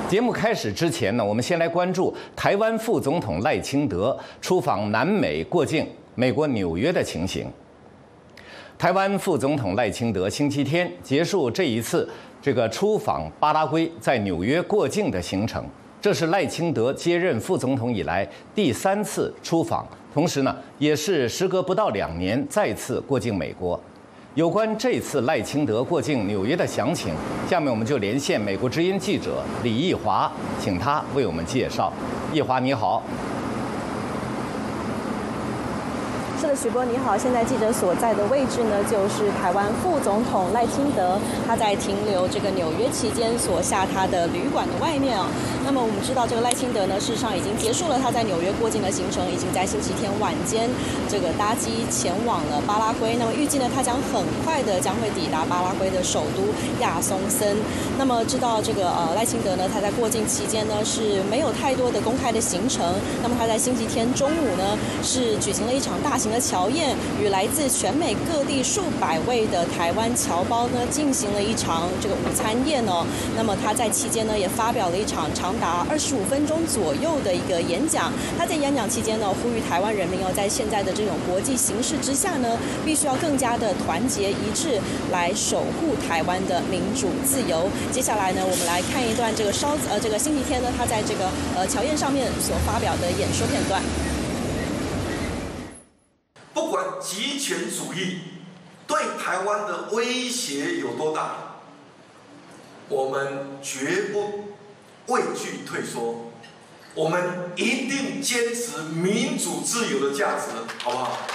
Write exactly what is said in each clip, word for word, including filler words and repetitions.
节目开始之前呢，我们先来关注台湾副总统赖清德出访南美过境美国纽约的情形。台湾副总统赖清德星期天结束这一次这个出访巴拉圭在纽约过境的行程，这是赖清德接任副总统以来第三次出访，同时呢，也是时隔不到两年再次过境美国。有关这次赖清德过境纽约的详情，下面我们就连线美国之音记者李义华，请他为我们介绍。义华，你好。 是的，许波你好。现在记者所在的位置呢，就是台湾副总统赖清德他在停留这个纽约期间所下榻的旅馆的外面啊。那么我们知道，这个赖清德呢，事实上已经结束了他在纽约过境的行程，已经在星期天晚间这个搭机前往了巴拉圭。那么预计呢，他将很快的将会抵达巴拉圭的首都亚松森。那么知道这个呃赖清德呢，他在过境期间呢是没有太多的公开的行程。那么他在星期天中午呢是举行了一场大型的侨宴，与来自全美各地数百位的台湾侨胞呢进行了一场这个午餐宴哦。那么他在期间呢也发表了一场长达二十五分钟左右的一个演讲。他在演讲期间呢呼吁台湾人民哦，在现在的这种国际形势之下呢，必须要更加的团结一致，来守护台湾的民主自由。接下来呢，我们来看一段这个稍呃这个星期天呢他在这个呃侨宴上面所发表的演说片段。 不管极权主义对台湾的威胁有多大，我们绝不畏惧退缩，我们一定坚持民主自由的价值，好不好？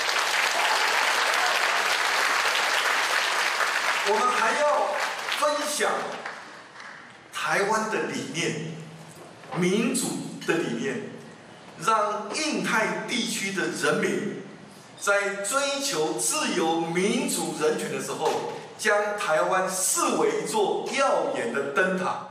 我们还要分享台湾的理念，民主的理念，让印太地区的人民在追求自由、民主、人权的时候，将台湾视为一座耀眼的灯塔。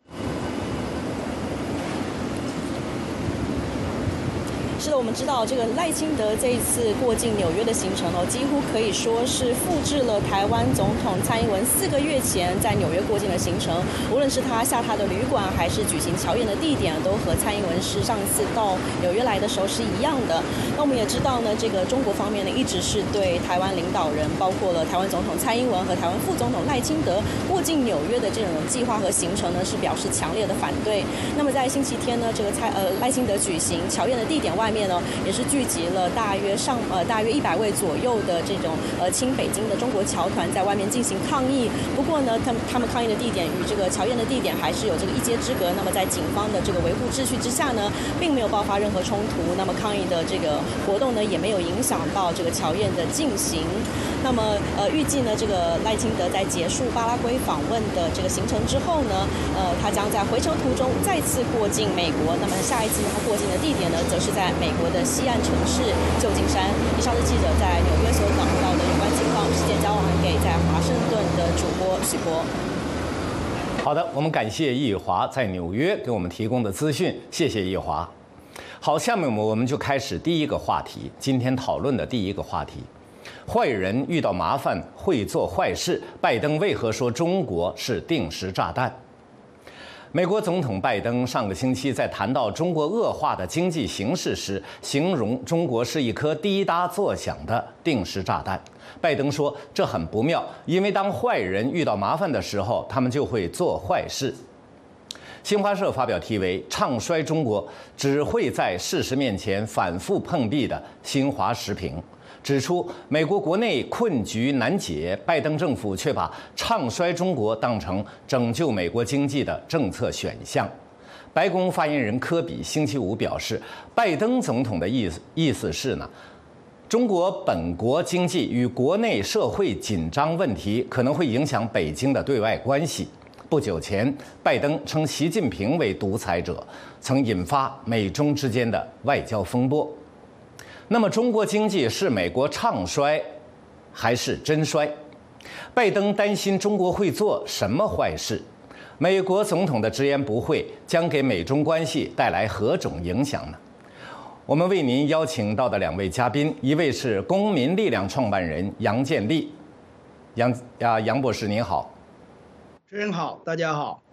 是的，我们知道这个赖清德这一次过境纽约的行程哦，几乎可以说是复制了台湾总统蔡英文四个月前在纽约过境的行程。无论是他下榻的旅馆，还是举行侨宴的地点，都和蔡英文是上一次到纽约来的时候是一样的。那我们也知道呢，这个中国方面呢，一直是对台湾领导人，包括了台湾总统蔡英文和台湾副总统赖清德过境纽约的这种计划和行程呢，是表示强烈的反对。那么在星期天呢，这个蔡呃赖清德举行侨宴的地点外面呢，也是聚集了大约上呃大约一百位左右的这种呃亲北京的中国侨团在外面进行抗议。不过呢，他们他们抗议的地点与这个侨宴的地点还是有这个一街之隔。那么在警方的这个维护秩序之下呢，并没有爆发任何冲突。那么抗议的这个活动呢，也没有影响到这个侨宴的进行。那么呃预计呢，这个赖清德在结束巴拉圭访问的这个行程之后呢，呃他将在回程途中再次过境美国。那么下一次他过境的地点呢，则是在美国的西岸城市旧金山。以上是记者在纽约所掌握到的有关情况，事件交还给在华盛顿的主播许波。 好的，我们感谢易华在纽约给我们提供的资讯，谢谢易华。好，下面我们就开始第一个话题，今天讨论的第一个话题：坏人遇到麻烦会做坏事，拜登为何说中国是定时炸弹？美国总统拜登上个星期在谈到中国恶化的经济形势时，形容中国是一颗滴答作响的定时炸弹。拜登说这很不妙，因为当坏人遇到麻烦的时候，他们就会做坏事。新华社发表题为“唱衰中国只会在事实面前反复碰壁”的新华时评，指出美国国内困局难解，拜登政府却把唱衰中国当成拯救美国经济的政策选项。白宫发言人科比星期五表示，拜登总统的意思意思是呢，中国本国经济与国内社会紧张问题可能会影响北京的对外关系。不久前，拜登称习近平为独裁者，曾引发美中之间的外交风波。那么，中国经济是美国唱衰，还是真衰？拜登担心中国会做什么坏事？美国总统的直言不讳将给美中关系带来何种影响呢？我们为您邀请到的两位嘉宾，一位是公民力量创办人杨建立，杨啊杨博士您好。 主持人好，大家好。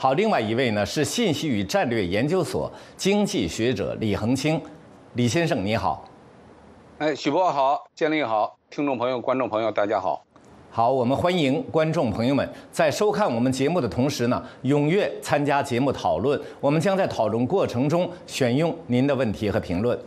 好，另外一位呢是信息与战略研究所经济学者李恒清，李先生你好。 哎，许博好，建立好，听众朋友、观众朋友大家好。 好，我们欢迎观众朋友们在收看我们节目的同时呢，踊跃参加节目讨论。我们将在讨论过程中选用您的问题和评论。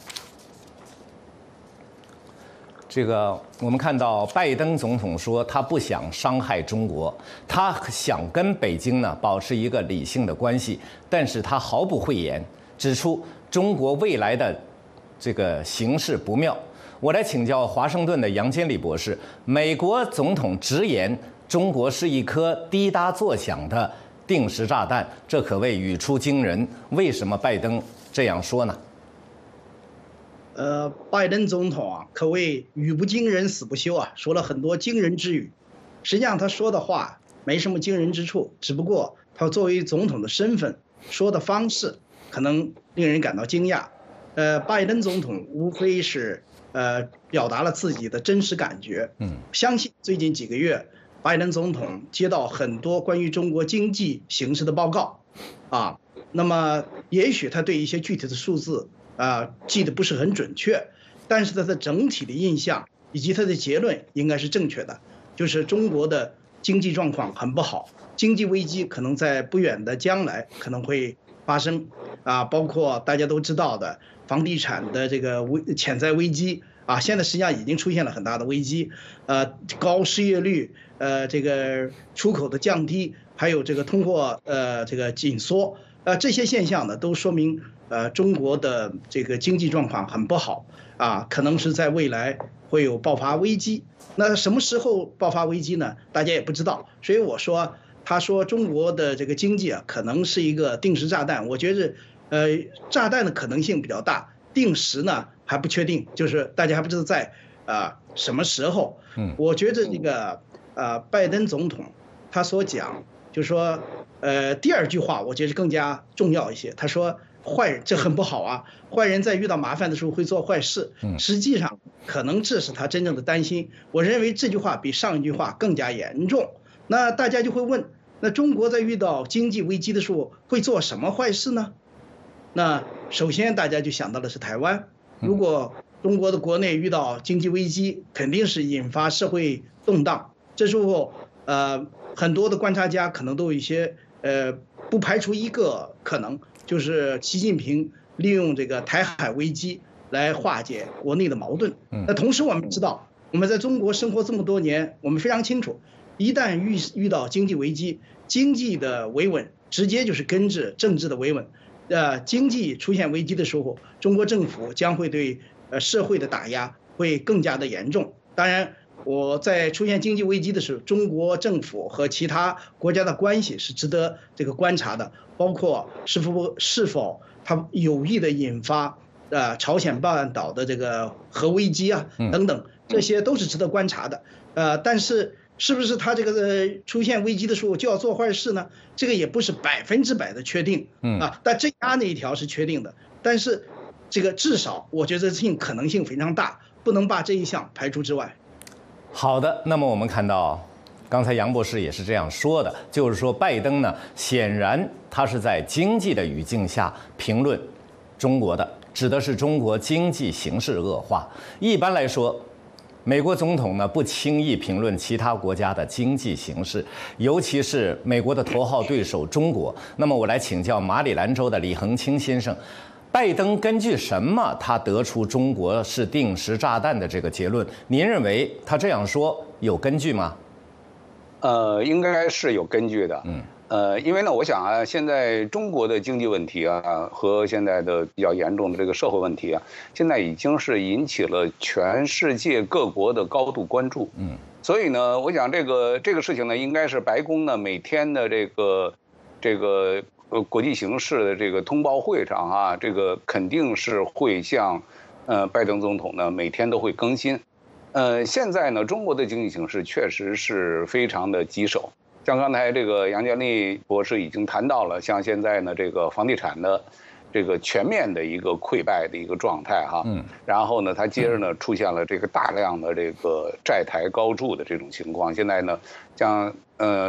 这个我们看到拜登总统说他不想伤害中国，他想跟北京呢保持一个理性的关系，但是他毫不讳言，指出中国未来的这个形势不妙。我来请教华盛顿的杨坚立博士，美国总统直言中国是一颗滴答作响的定时炸弹，这可谓语出惊人。为什么拜登这样说呢？ 呃，拜登总统啊，可谓语不惊人死不休啊，说了很多惊人之语。实际上他说的话没什么惊人之处，只不过他作为总统的身份说的方式可能令人感到惊讶。呃，拜登总统无非是呃表达了自己的真实感觉。嗯，相信最近几个月，拜登总统接到很多关于中国经济形势的报告，啊，那么也许他对一些具体的数字啊记得不是很准确，但是他的整体的印象以及他的结论应该是正确的，就是中国的经济状况很不好，经济危机可能在不远的将来可能会发生啊，包括大家都知道的房地产的这个危潜在危机啊，现在实际上已经出现了很大的危机，呃，高失业率，呃，这个出口的降低，还有这个通货呃这个紧缩，呃，这些现象呢都说明呃中国的这个经济状况很不好啊，可能是在未来会有爆发危机。那什么时候爆发危机呢？大家也不知道，所以我说。他说中国的这个经济啊，可能是一个定时炸弹。我觉得，呃，炸弹的可能性比较大，定时呢还不确定，就是大家还不知道在啊、呃、什么时候。嗯，我觉得这个呃拜登总统他所讲，就说呃第二句话，我觉得更加重要一些。他说坏人这很不好啊，坏人在遇到麻烦的时候会做坏事。嗯，实际上可能这是他真正的担心。我认为这句话比上一句话更加严重。那大家就会问，那中国在遇到经济危机的时候会做什么坏事呢？那首先大家就想到的是台湾。如果中国的国内遇到经济危机，肯定是引发社会动荡。这时候，呃，很多的观察家可能都有一些，呃，不排除一个可能，就是习近平利用这个台海危机来化解国内的矛盾。那同时我们知道，我们在中国生活这么多年，我们非常清楚。一旦遇遇到经济危机，经济的维稳直接就是根治政治的维稳。呃，经济出现危机的时候，中国政府将会对呃社会的打压会更加的严重。当然，我在出现经济危机的时候，中国政府和其他国家的关系是值得这个观察的，包括是否是否它有意的引发呃朝鲜半岛的这个核危机啊等等，这些都是值得观察的。呃，但是。是不是他这个出现危机的时候就要做坏事呢？这个也不是百分之百的确定，嗯啊，但镇压那一条是确定的。但是，这个至少我觉得性可能性非常大，不能把这一项排除之外。 好的，那么我们看到，刚才杨博士也是这样说的，就是说拜登呢，显然他是在经济的语境下评论中国的，指的是中国经济形势恶化。一般来说。美国总统呢不轻易评论其他国家的经济形势，尤其是美国的头号对手中国。那么我来请教马里兰州的李恒清先生，拜登根据什么他得出中国是定时炸弹的这个结论？您认为他这样说有根据吗？ 呃，应该是有根据的。嗯。呃，因为呢，我想啊，现在中国的经济问题啊，和现在的比较严重的这个社会问题啊，现在已经是引起了全世界各国的高度关注。嗯，所以呢，我想这个这个事情呢，应该是白宫呢每天的这个这个呃国际形势的这个通报会上啊，这个肯定是会向呃拜登总统呢每天都会更新。呃，现在呢，中国的经济形势确实是非常的棘手。像刚才这个杨建立博士已经谈到了，像现在呢这个房地产的这个全面的一个溃败的一个状态哈，嗯，然后呢它接着呢出现了这个大量的这个债台高筑的这种情况。现在呢，像呃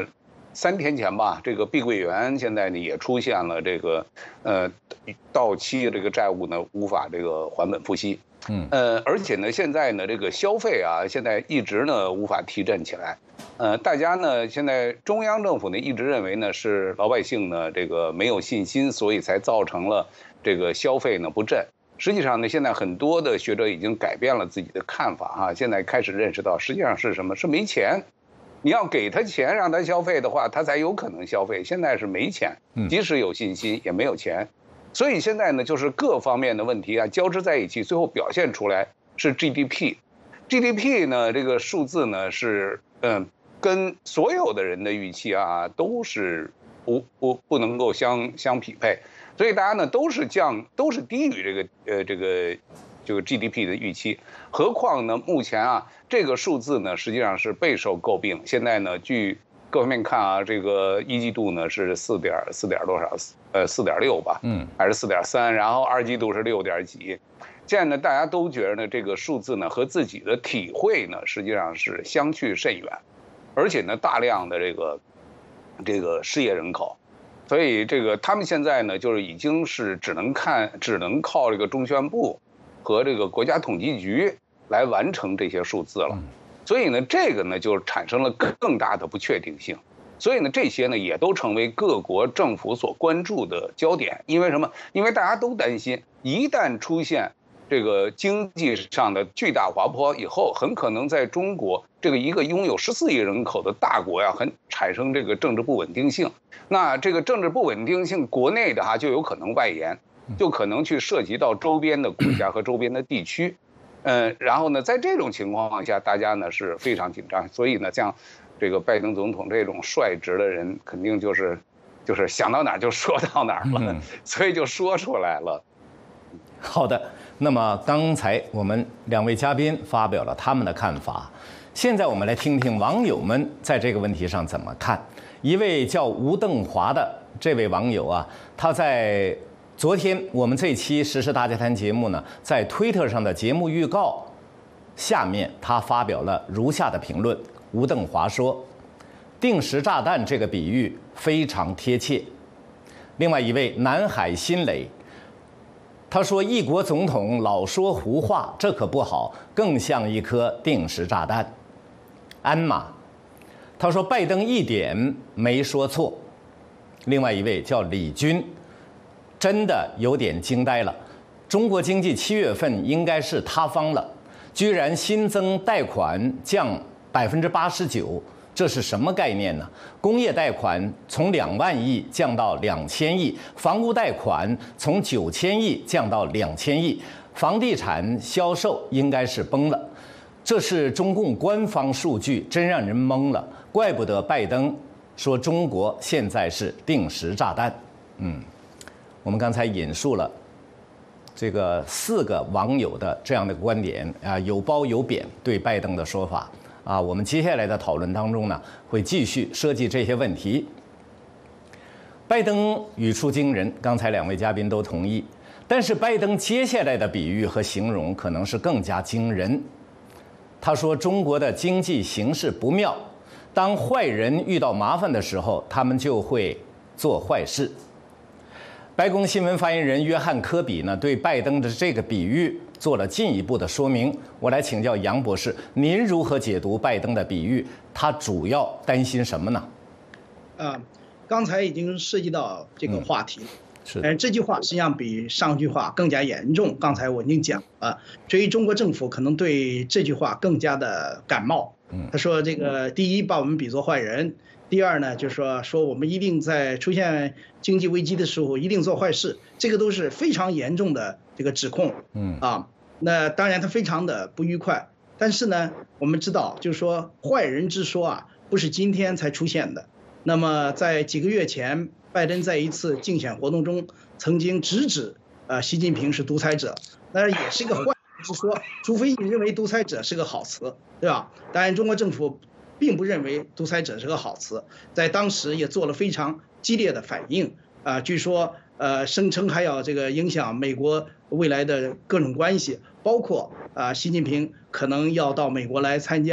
三天前吧，这个碧桂园现在呢也出现了这个呃到期的这个债务呢无法这个还本付息。嗯，呃，而且呢，现在呢，这个消费啊，现在一直呢无法提振起来，呃，大家呢现在中央政府呢一直认为呢是老百姓呢这个没有信心，所以才造成了这个消费呢不振。实际上呢，现在很多的学者已经改变了自己的看法啊，现在开始认识到，实际上是什么？是没钱。你要给他钱让他消费的话，他才有可能消费。现在是没钱，即使有信心也没有钱。所以现在呢，就是各方面的问题啊交织在一起，最后表现出来是 G D P。G D P 呢，这个数字呢是嗯，跟所有的人的预期啊都是不不不能够相相匹配，所以大家呢都是降，都是低于这个呃这个这个 G D P 的预期。何况呢，目前啊这个数字呢实际上是备受诟病。现在呢，据各方面看啊，这个一季度呢是四点四点多少，呃四点六吧，嗯，还是四点三，然后二季度是六点几。现在呢，大家都觉得呢这个数字呢和自己的体会呢实际上是相去甚远，而且呢大量的这个这个失业人口，所以这个他们现在呢就是已经是只能看只能靠这个中宣部和这个国家统计局来完成这些数字了。所以呢，这个呢就产生了更大的不确定性，所以呢，这些呢也都成为各国政府所关注的焦点。因为什么？因为大家都担心，一旦出现这个经济上的巨大滑坡以后，很可能在中国这个一个拥有十四亿人口的大国呀，很产生这个政治不稳定性。那这个政治不稳定性，国内的哈就有可能外延，就可能去涉及到周边的国家和周边的地区。嗯，然后呢，在这种情况下，大家呢是非常紧张，所以呢，像这个拜登总统这种率直的人，肯定就是就是想到哪儿就说到哪儿了，嗯、所以就说出来了。 好的，那么刚才我们两位嘉宾发表了他们的看法，现在我们来听听网友们在这个问题上怎么看。一位叫吴邓华的这位网友啊，他在昨天我们这期时事大家谈节目呢，在推特上的节目预告下面，他发表了如下的评论。吴邓华说：“定时炸弹这个比喻非常贴切。”另外一位南海新磊，他说：“一国总统老说胡话，这可不好，更像一颗定时炸弹。”鞍马，他说：“拜登一点没说错。”另外一位叫李军。真的有点惊呆了，中国经济七月份应该是塌方了，居然新增贷款降百分之八十九，这是什么概念呢？工业贷款从两万亿降到两千亿，房屋贷款从九千亿降到两千亿，房地产销售应该是崩了。这是中共官方数据，真让人懵了，怪不得拜登说中国现在是定时炸弹。嗯。我们刚才引述了这个四个网友的这样的观点啊，有褒有贬对拜登的说法啊。我们接下来的讨论当中呢，会继续涉及这些问题。拜登语出惊人，刚才两位嘉宾都同意，但是拜登接下来的比喻和形容可能是更加惊人。他说中国的经济形势不妙，当坏人遇到麻烦的时候，他们就会做坏事。白宫新闻发言人约翰·科比呢，对拜登的这个比喻做了进一步的说明。我来请教杨博士，您如何解读拜登的比喻？他主要担心什么呢？ 啊，刚才已经涉及到这个话题了。嗯、 是， 但是这句话实际上比上句话更加严重。刚才我已经讲了，所以中国政府可能对这句话更加的感冒。嗯，他说这个第一把我们比作坏人。第二呢，就是说说我们一定在出现经济危机的时候一定做坏事，这个都是非常严重的这个指控。嗯啊，那当然他非常的不愉快，但是呢，我们知道就是说坏人之说啊，不是今天才出现的。那么在几个月前，拜登在一次竞选活动中曾经直指呃习近平是独裁者，那也是一个坏人之说，除非你认为独裁者是个好词，对吧？当然中国政府并不认为独裁者是个好词，在当时也做了非常激烈的反应啊、呃，据说呃声称还要这个影响美国未来的各种关系，包括啊、呃、习近平可能要到美国来参加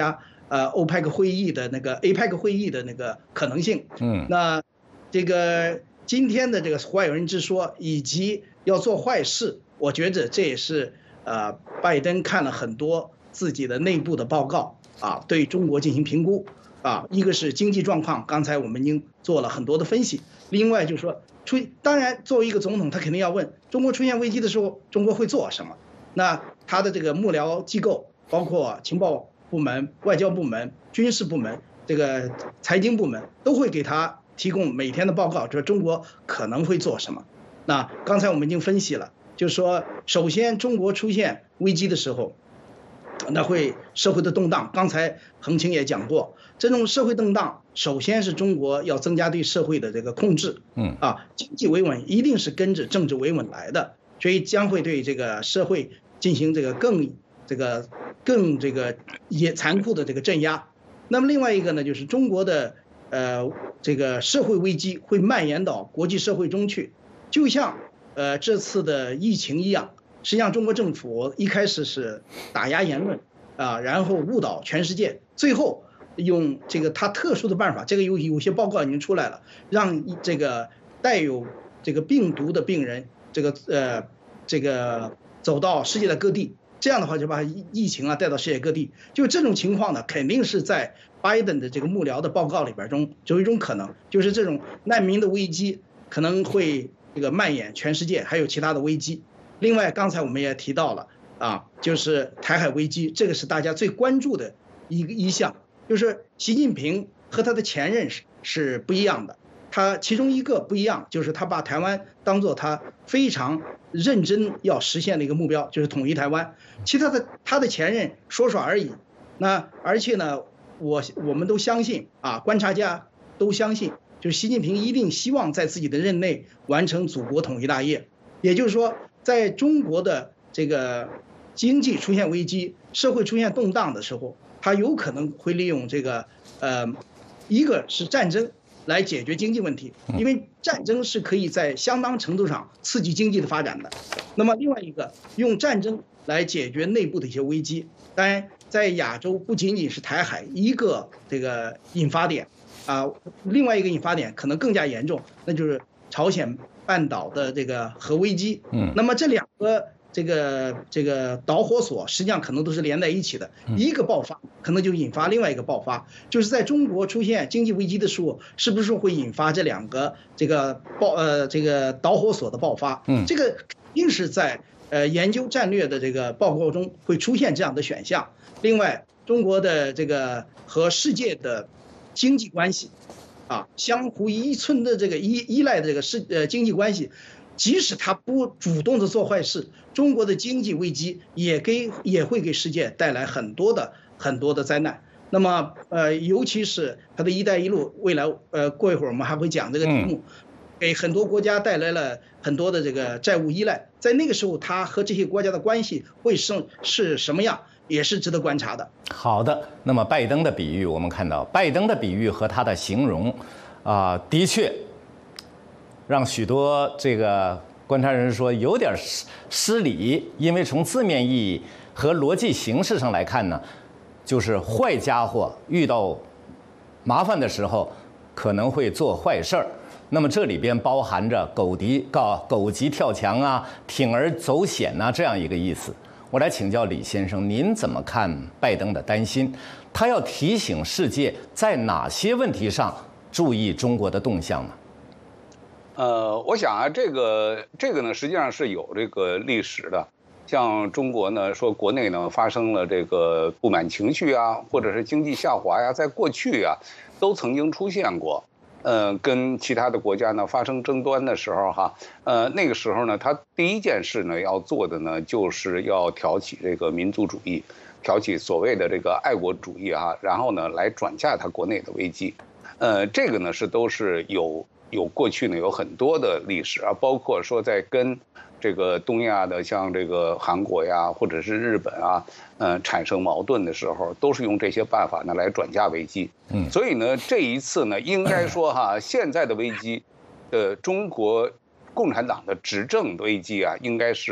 呃欧佩克会议的那个 A P E C 会议的那个可能性。 嗯， 那这个今天的这个坏有人之说以及要做坏事，我觉得这也是呃拜登看了很多自己的内部的报告啊，对中国进行评估啊，一个是经济状况，刚才我们已经做了很多的分析，另外就是说出当然作为一个总统，他肯定要问中国出现危机的时候，中国会做什么。那他的这个幕僚机构，包括情报部门、外交部门、军事部门、这个财经部门，都会给他提供每天的报告，说中国可能会做什么。那刚才我们已经分析了，就是说，首先中国出现危机的时候，那会社会的动荡。刚才恒清也讲过，这种社会动荡，首先是中国要增加对社会的这个控制，嗯啊，经济维稳一定是跟着政治维稳来的，所以将会对这个社会进行这个更这个更这个也残酷的这个镇压。那么另外一个呢，就是中国的呃这个社会危机会蔓延到国际社会中去，就像呃这次的疫情一样。实际上，中国政府一开始是打压言论啊，然后误导全世界，最后用这个他特殊的办法，这个有有些报告已经出来了，让这个带有这个病毒的病人，这个呃这个走到世界的各地，这样的话就把疫情啊带到世界各地。就这种情况呢，肯定是在拜登的这个幕僚的报告里边中有一种可能，就是这种难民的危机可能会这个蔓延全世界，还有其他的危机。另外，刚才我们也提到了啊，就是台海危机，这个是大家最关注的一个一项。就是习近平和他的前任是是不一样的，他其中一个不一样就是他把台湾当做他非常认真要实现的一个目标，就是统一台湾。其他的他的前任说说而已。那而且呢，我我们都相信啊，观察家都相信，就是习近平一定希望在自己的任内完成祖国统一大业，也就是说。在中国的这个经济出现危机、社会出现动荡的时候，他有可能会利用这个呃，一个是战争来解决经济问题，因为战争是可以在相当程度上刺激经济的发展的。那么另外一个用战争来解决内部的一些危机，当然在亚洲不仅仅是台海一个这个引发点啊，另外一个引发点可能更加严重，那就是朝鲜半岛的这个核危机，嗯，那么这两个这个这个导火索实际上可能都是连在一起的，一个爆发可能就引发另外一个爆发，就是在中国出现经济危机的时候，是不是会引发这两个这个爆呃这个导火索的爆发？嗯，这个肯定是在呃研究战略的这个报告中会出现这样的选项。另外，中国的这个和世界的经济关系。啊，相互依存的这个依依赖的这个世呃经济关系，即使他不主动的做坏事，中国的经济危机也给也会给世界带来很多的很多的灾难。那么呃，尤其是它的一带一路，未来呃过一会儿我们还会讲这个题目，给很多国家带来了很多的这个债务依赖，在那个时候，它和这些国家的关系会是是什么样？也是值得观察的。 好的，那么拜登的比喻，我们看到拜登的比喻和他的形容，啊、呃，的确让许多这个观察人说有点失失礼，因为从字面意义和逻辑形式上来看呢，就是坏家伙遇到麻烦的时候可能会做坏事儿。那么这里边包含着狗急告狗急跳墙啊，铤而走险呐、啊、这样一个意思。我来请教李先生，您怎么看拜登的担心？他要提醒世界在哪些问题上注意中国的动向呢？ 呃，我想啊，这个这个呢，实际上是有这个历史的。像中国呢，说国内呢发生了这个不满情绪啊，或者是经济下滑呀，在过去啊，都曾经出现过。呃，跟其他的国家呢发生争端的时候哈，呃，那个时候呢，他第一件事呢要做的呢，就是要挑起这个民族主义，挑起所谓的这个爱国主义啊，然后呢来转嫁他国内的危机。呃，这个呢是都是有有过去呢有很多的历史啊，包括说在跟这个东亚的像这个韩国呀，或者是日本啊，呃，产生矛盾的时候，都是用这些办法呢来转嫁危机。嗯，所以呢，这一次呢，应该说哈，现在的危机，呃，中国共产党的执政危机啊，应该是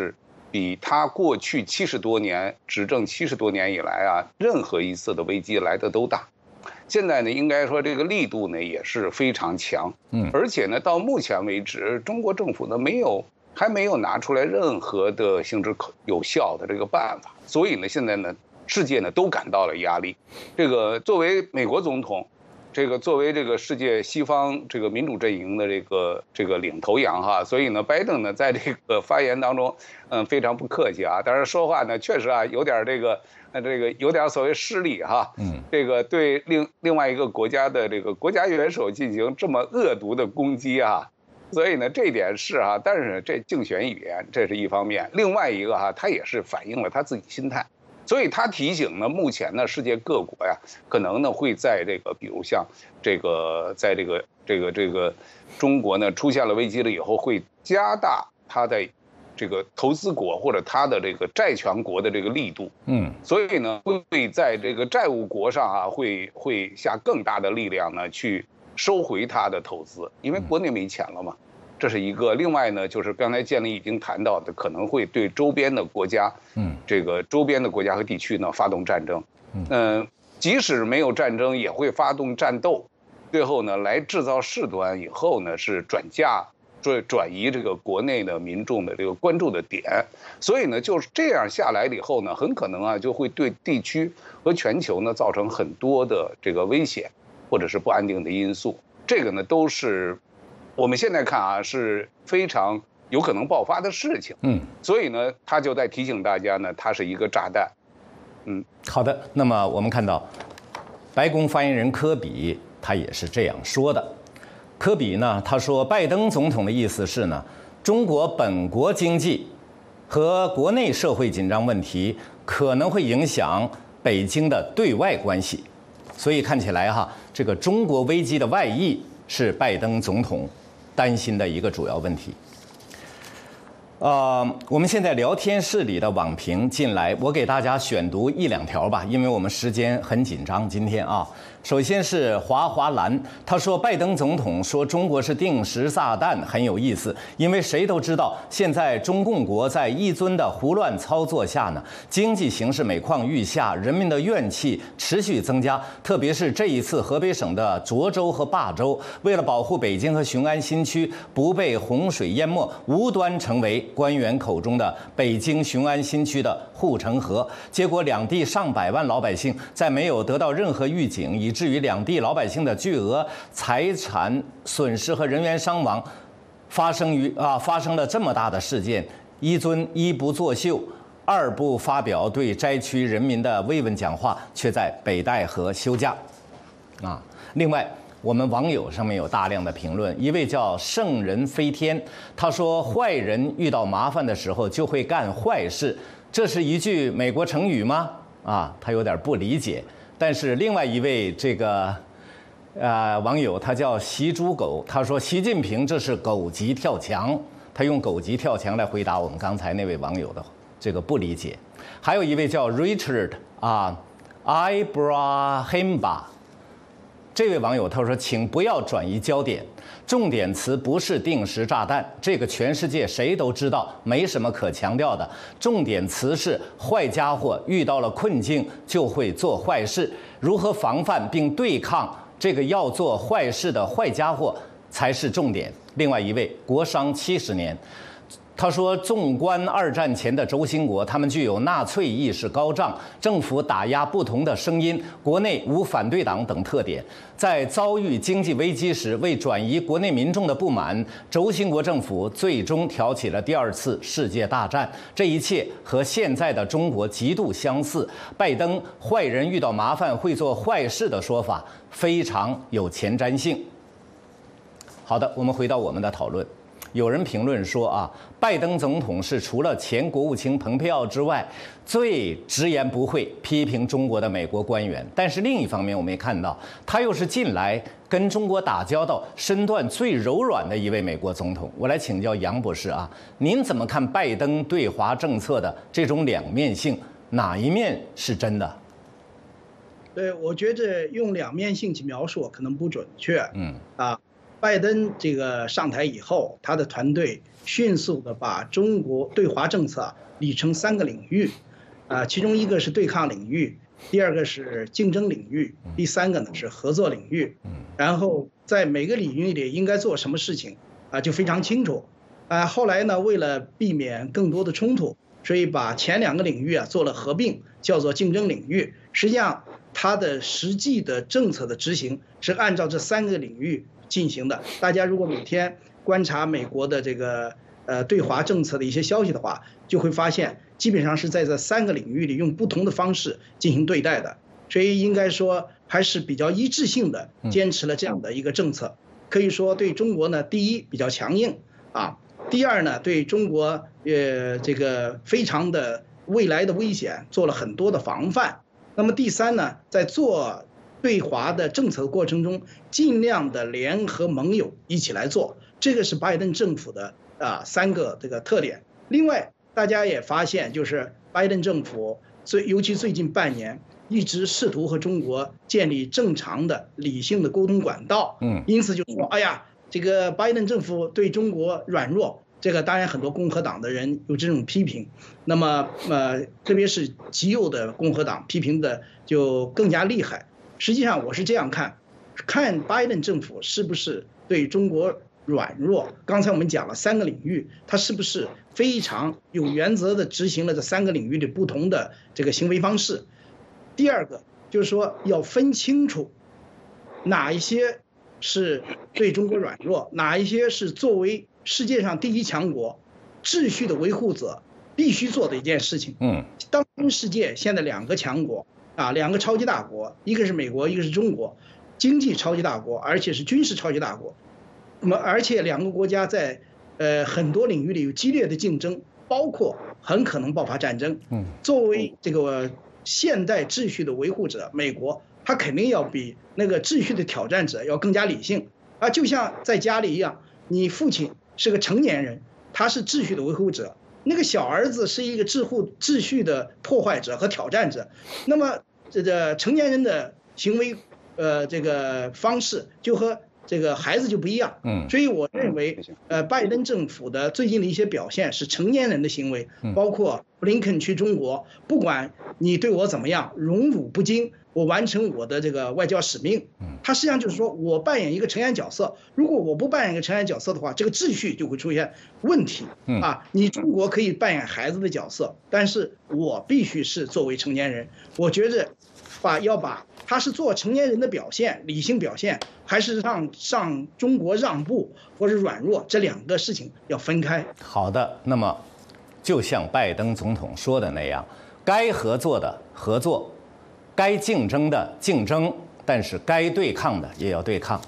比他过去七十多年执政七十多年以来啊，任何一次的危机来的都大。现在呢，应该说这个力度呢也是非常强，嗯，而且呢，到目前为止，中国政府呢没有还没有拿出来任何的行之可有效的这个办法，所以呢，现在呢，世界呢都感到了压力。这个作为美国总统，这个作为这个世界西方这个民主阵营的这个这个领头羊哈，所以呢，拜登呢在这个发言当中，嗯，非常不客气啊，但是说话呢确实啊有点这个。那这个有点所谓失礼哈，嗯，这个对另另外一个国家的这个国家元首进行这么恶毒的攻击啊，所以呢这点是啊，但是这竞选语言这是一方面，另外一个哈，他也是反映了他自己心态，所以他提醒呢，目前呢世界各国呀，可能呢会在这个比如像这个在这个这个这个中国呢出现了危机了以后，会加大他在。这个投资国或者他的这个债权国的这个力度，嗯，所以呢，会在这个债务国上啊，会会下更大的力量呢，去收回他的投资，因为国内没钱了嘛，这是一个。另外呢，就是刚才建立已经谈到的，可能会对周边的国家，嗯，这个周边的国家和地区呢发动战争，嗯、呃，即使没有战争，也会发动战斗，最后呢来制造事端，以后呢是转嫁。转转移这个国内的民众的这个关注的点，所以呢，就是这样下来了以后呢，很可能啊就会对地区和全球呢造成很多的这个危险或者是不安定的因素。这个呢都是我们现在看啊是非常有可能爆发的事情。嗯，所以呢，他就在提醒大家呢，它是一个炸弹。 嗯，好的。那么我们看到，白宫发言人科比他也是这样说的。科比呢，他说，拜登总统的意思是呢，中国本国经济和国内社会紧张问题可能会影响北京的对外关系，所以看起来哈，这个中国危机的外溢是拜登总统担心的一个主要问题。呃，我们现在聊天室里的网评进来，我给大家选读一两条吧，因为我们时间很紧张，今天啊。首先是华华兰，他说拜登总统说中国是定时炸弹，很有意思，因为谁都知道，现在中共国在一尊的胡乱操作下呢，经济形势每况愈下，人民的怨气持续增加，特别是这一次河北省的涿州和霸州，为了保护北京和雄安新区不被洪水淹没，无端成为官员口中的北京雄安新区的护城河，结果两地上百万老百姓在没有得到任何预警，以至于两地老百姓的巨额财产损失和人员伤亡，发生于啊发生了这么大的事件，一尊一不作秀，二不发表对灾区人民的慰问讲话，却在北戴河休假，啊，另外。我们网友上面有大量的评论，一位叫圣人飞天，他说坏人遇到麻烦的时候就会干坏事，这是一句美国成语吗？啊，他有点不理解。但是另外一位这个呃网友，他叫习猪狗，他说习近平这是狗急跳墙，他用狗急跳墙来回答我们刚才那位网友的这个不理解。还有一位叫 Richard 啊 Ibrahimba。这位网友他说：“请不要转移焦点，重点词不是定时炸弹，这个全世界谁都知道，没什么可强调的。重点词是坏家伙遇到了困境就会做坏事，如何防范并对抗这个要做坏事的坏家伙才是重点。”另外一位国商七十年。他说，纵观二战前的轴心国，他们具有纳粹意识高涨，政府打压不同的声音，国内无反对党等特点。在遭遇经济危机时，为转移国内民众的不满，轴心国政府最终挑起了第二次世界大战。这一切和现在的中国极度相似。拜登“坏人遇到麻烦会做坏事”的说法非常有前瞻性。好的，我们回到我们的讨论。有人评论说啊，拜登总统是除了前国务卿蓬佩奥之外最直言不讳批评中国的美国官员。但是另一方面，我们也看到他又是近来跟中国打交道身段最柔软的一位美国总统。我来请教杨博士啊，您怎么看拜登对华政策的这种两面性？哪一面是真的？ 对，我觉得用两面性去描述可能不准确。嗯啊。 拜登这个上台以后，他的团队迅速的把中国对华政策理成三个领域，啊，其中一个是对抗领域，第二个是竞争领域，第三个呢是合作领域。然后在每个领域里应该做什么事情啊，就非常清楚。啊，后来呢，为了避免更多的冲突，所以把前两个领域啊做了合并，叫做竞争领域。实际上，它的实际的政策的执行是按照这三个领域进行的。大家如果每天观察美国的这个呃对华政策的一些消息的话，就会发现基本上是在这三个领域里用不同的方式进行对待的。所以应该说还是比较一致性的坚持了这样的一个政策。可以说对中国呢，第一比较强硬啊，第二呢对中国呃这个非常的未来的危险做了很多的防范。那么第三呢，在做对华的政策的过程中，尽量的联合盟友一起来做，这个是拜登政府的啊三个这个特点。另外，大家也发现，就是拜登政府最尤其最近半年，一直试图和中国建立正常的、理性的沟通管道。嗯，因此就说，哎呀，这个拜登政府对中国软弱。这个当然很多共和党的人有这种批评，那么呃，特别是极右的共和党批评的就更加厉害。实际上我是这样看，看拜登政府是不是对中国软弱。刚才我们讲了三个领域，他是不是非常有原则的执行了这三个领域的不同的这个行为方式。第二个就是说要分清楚哪一些是对中国软弱，哪一些是作为世界上第一强国秩序的维护者必须做的一件事情。嗯，当今世界现在两个强国啊，两个超级大国，一个是美国，一个是中国，经济超级大国，而且是军事超级大国。那么，而且两个国家在呃很多领域里有激烈的竞争，包括很可能爆发战争。嗯，作为这个现代秩序的维护者，美国它肯定要比那个秩序的挑战者要更加理性啊，就像在家里一样，你父亲是个成年人，他是秩序的维护者，那个小儿子是一个秩序秩序的破坏者和挑战者。那么这个成年人的行为，呃，这个方式就和这个孩子就不一样。嗯，所以我认为，呃，拜登政府的最近的一些表现是成年人的行为，包括布林肯去中国，不管你对我怎么样，荣辱不惊，我完成我的这个外交使命。他实际上就是说我扮演一个成员角色，如果我不扮演一个成员角色的话，这个秩序就会出现问题。啊，你中国可以扮演孩子的角色，但是我必须是作为成年人。我觉着，把要把他是做成年人的表现，理性表现，还是让让中国让步或者软弱，这两个事情要分开。 好的，那么就像拜登总统说的那样，该合作的合作，该竞争的竞争，但是该对抗的也要对抗。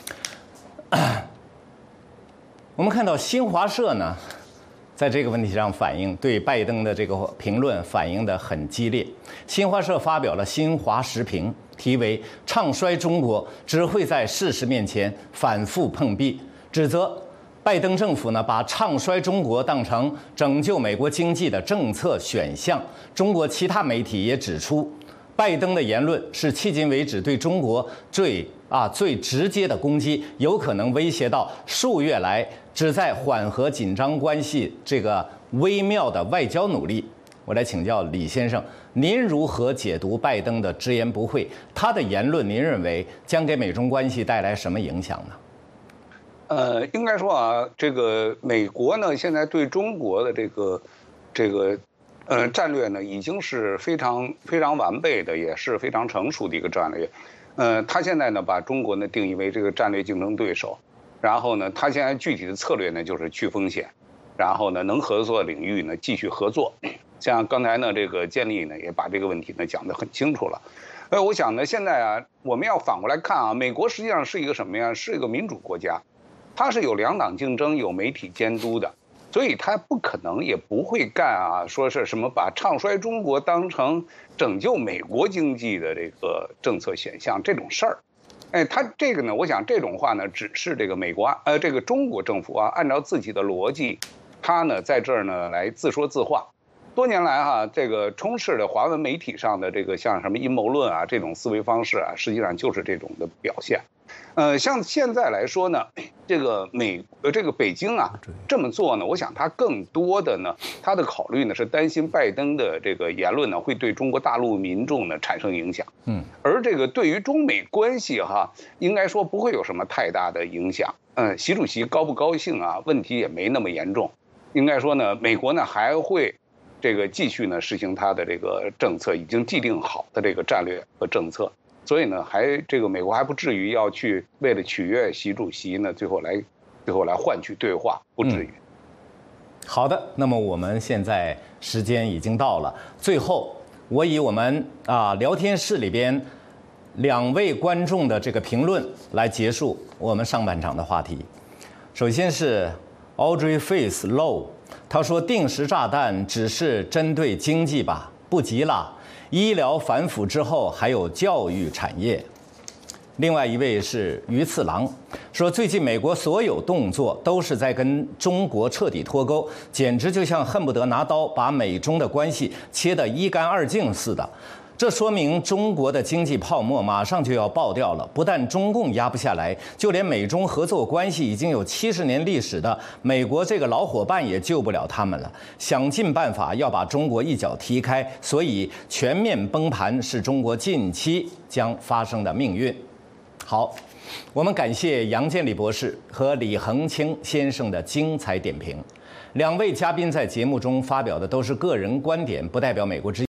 我们看到新华社呢，在这个问题上反映对拜登的这个评论反映得很激烈。新华社发表了新华时评，题为“唱衰中国只会在事实面前反复碰壁”，指责拜登政府呢把唱衰中国当成拯救美国经济的政策选项。中国其他媒体也指出，拜登的言论是迄今为止对中国最啊最直接的攻击，有可能威胁到数月来旨在缓和紧张关系这个微妙的外交努力。我来请教李先生，您如何解读拜登的直言不讳？他的言论，您认为将给美中关系带来什么影响呢？ 呃，应该说啊，这个美国呢，现在对中国的这个这个呃战略呢，已经是非常非常完备的，也是非常成熟的一个战略。呃，他现在呢，把中国呢定义为这个战略竞争对手。然后呢，他现在具体的策略呢就是去风险，然后呢能合作领域呢继续合作。像刚才呢这个建立呢也把这个问题呢讲得很清楚了。呃，我想呢现在啊我们要反过来看啊，美国实际上是一个什么呀？是一个民主国家，它是有两党竞争、有媒体监督的，所以它不可能也不会干啊说是什么把唱衰中国当成拯救美国经济的这个政策选项这种事儿。哎，他这个呢，我想这种话呢，只是这个美国呃，这个中国政府啊，按照自己的逻辑，他呢在这儿呢来自说自话。多年来哈、啊，这个充斥着华文媒体上的这个像什么阴谋论啊这种思维方式啊，实际上就是这种的表现。 呃，像现在来说呢，这个美呃这个北京啊这么做呢，我想它更多的呢，它的考虑呢是担心拜登的这个言论呢会对中国大陆民众呢产生影响。嗯，而这个对于中美关系哈，应该说不会有什么太大的影响。嗯，习主席高不高兴啊？问题也没那么严重。应该说呢，美国呢还会这个继续呢实行它的这个政策，已经既定好的这个战略和政策。所以呢，还这个美国还不至于要去为了取悦习主席呢，最后来，最后来换取对话，不至于。 嗯、好的，那么我们现在时间已经到了，最后我以我们啊聊天室里边两位观众的这个评论来结束我们上半场的话题。首先是 Audrey Face Low， 他说定时炸弹只是针对经济吧，不急了。医疗反腐之后，还有教育产业。另外一位是于次郎，说最近美国所有动作都是在跟中国彻底脱钩，简直就像恨不得拿刀把美中的关系切得一干二净似的。这说明中国的经济泡沫马上就要爆掉了。不但中共压不下来，就连美中合作关系已经有七十年历史的美国这个老伙伴也救不了他们了，想尽办法要把中国一脚踢开。所以全面崩盘是中国近期将发生的命运。好，我们感谢杨建立博士和李恒清先生的精彩点评。两位嘉宾在节目中发表的都是个人观点，不代表美国之